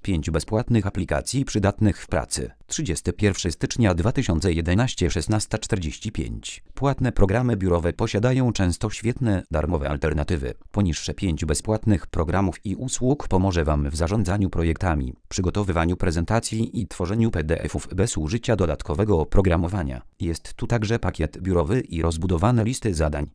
5 bezpłatnych aplikacji przydatnych w pracy. 31 stycznia 2011 16:45. Płatne programy biurowe posiadają często świetne, darmowe alternatywy. Poniższe 5 bezpłatnych programów i usług pomoże Wam w zarządzaniu projektami, przygotowywaniu prezentacji i tworzeniu PDF-ów bez użycia dodatkowego oprogramowania. Jest tu także pakiet biurowy i rozbudowane listy zadań.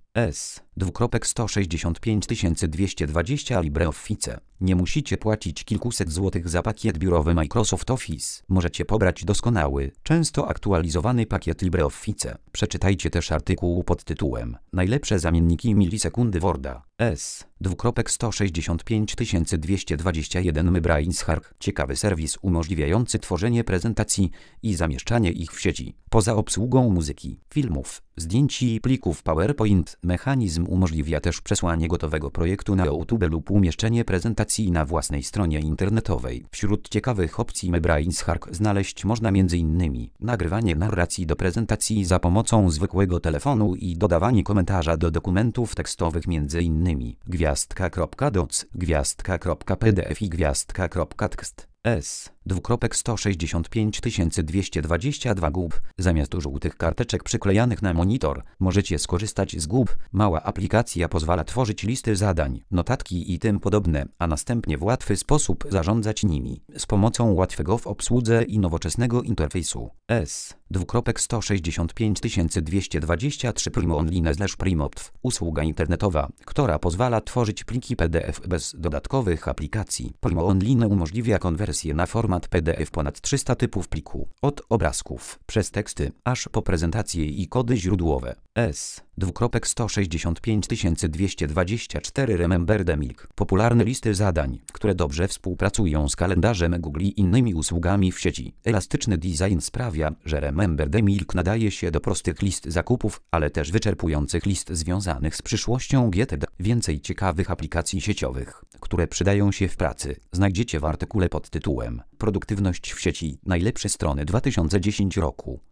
S. 265 220 LibreOffice. Nie musicie płacić kilkuset złotych za pakiet biurowy Microsoft Office. Możecie pobrać doskonały, często aktualizowany pakiet LibreOffice. Przeczytajcie też artykuł pod tytułem Najlepsze zamienniki milisekundy Worda. S. 265 221 Brainshark. Ciekawy serwis umożliwiający tworzenie prezentacji i zamieszczanie ich w sieci. Poza obsługą muzyki, filmów, zdjęć i plików PowerPoint, mechanizm umożliwia też przesłanie gotowego projektu na YouTube lub umieszczenie prezentacji na własnej stronie internetowej. Wśród ciekawych opcji Brainshark znaleźć można m.in. nagrywanie narracji do prezentacji za pomocą zwykłego telefonu i dodawanie komentarza do dokumentów tekstowych m.in. gwiazdka.doc, gwiazdka.pdf i gwiazdka.txt. S. 265 222 GUB. Zamiast żółtych karteczek przyklejanych na monitor, możecie skorzystać z GUB. Mała aplikacja pozwala tworzyć listy zadań, notatki i tym podobne, a następnie w łatwy sposób zarządzać nimi z pomocą łatwego w obsłudze i nowoczesnego interfejsu. S. 265 223 Primo Online/Primotw. Usługa internetowa, która pozwala tworzyć pliki PDF bez dodatkowych aplikacji. Primo Online umożliwia konwersję na format PDF ponad 300 typów pliku, od obrazków, przez teksty, aż po prezentacje i kody źródłowe. S. 265 224 Remember the Milk. Popularne listy zadań, które dobrze współpracują z kalendarzem Google i innymi usługami w sieci. Elastyczny design sprawia, że Remember the Milk nadaje się do prostych list zakupów, ale też wyczerpujących list związanych z przyszłością GTD. Więcej ciekawych aplikacji sieciowych, które przydają się w pracy, znajdziecie w artykule pod tytułem Produktywność w sieci. Najlepsze strony 2010 roku.